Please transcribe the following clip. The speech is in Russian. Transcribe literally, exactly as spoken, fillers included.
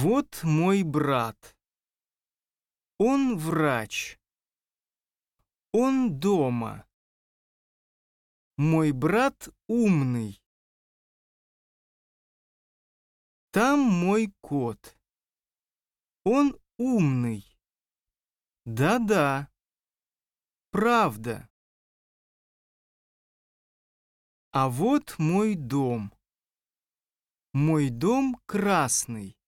Вот мой брат. Он врач. Он дома. Мой брат умный. Там мой кот. Он умный. Да-да, правда. А вот мой дом. Мой дом красный.